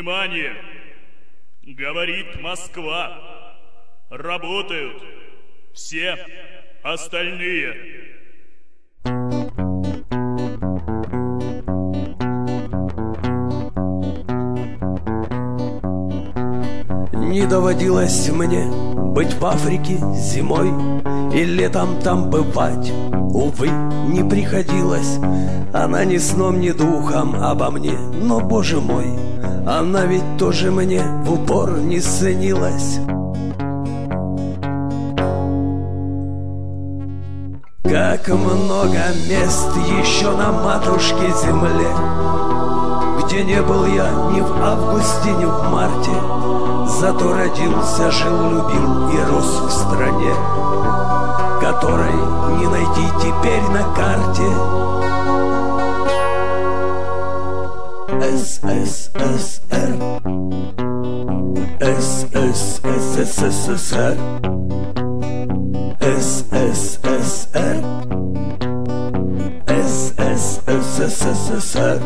Внимание! Говорит Москва. Работают все остальные. Не доводилось мне быть в Африке зимой и летом там бывать, увы, не приходилось. Она ни сном, ни духом обо мне, но, боже мой, она ведь тоже мне в упор не снилась. Как много мест еще на матушке земле, где не был я ни в августе, ни в марте, зато родился, жил, любил и рос в стране, которой не найти теперь на карте. СССР, СССР, СССР, СССР.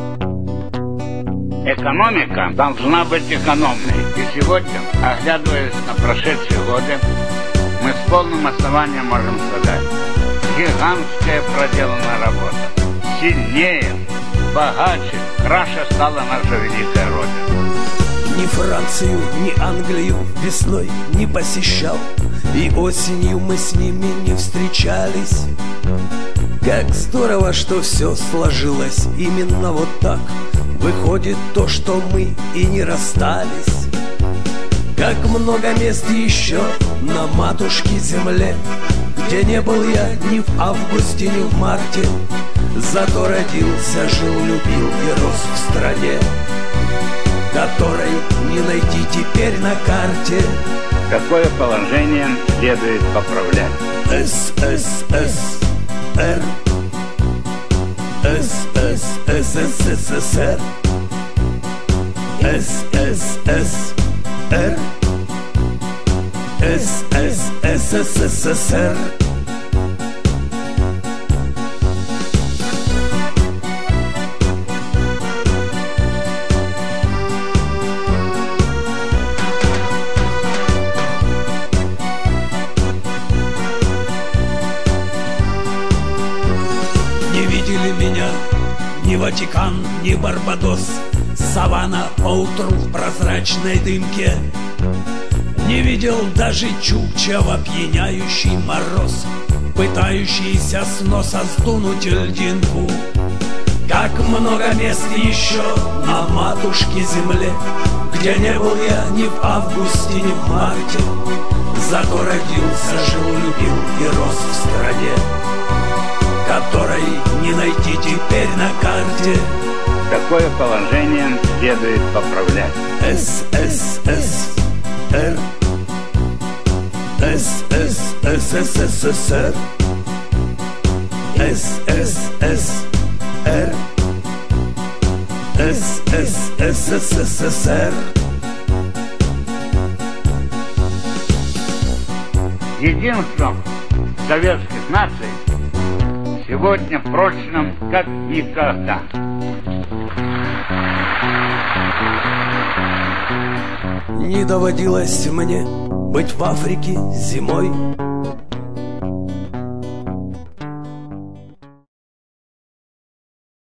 Экономика должна быть экономной. И сегодня, оглядываясь на прошедшие годы, мы с полным основанием можем сказать: гигантская проделана работа. Сильнее, богаче, краше стала наша великая Родина. Ни Францию, ни Англию весной не посещал, и осенью мы с ними не встречались. Как здорово, что все сложилось именно вот так. Выходит то, что мы и не расстались. Как много мест еще на матушке земле, где не был я ни в августе, ни в марте, зато родился, жил, любил и рос в стране, которой не найти теперь на карте. Какое положение следует поправлять? СССР, СССР, СССР, СССР. Не видели меня ни Ватикан, ни Барбадос, саванна поутру в прозрачной дымке. Не видел даже Чукча в опьяняющий мороз, пытающийся с носа сдунуть льдинку. Как много мест еще на матушке земле, где не был я ни в августе, ни в марте, зато родился, жил, любил и рос в стране, которой не найти теперь на карте. Какое положение следует поправлять? СССР, СССР, СССР, СССР. Единство советских наций сегодня прочным как никогда. Не доводилось мне быть в Африке зимой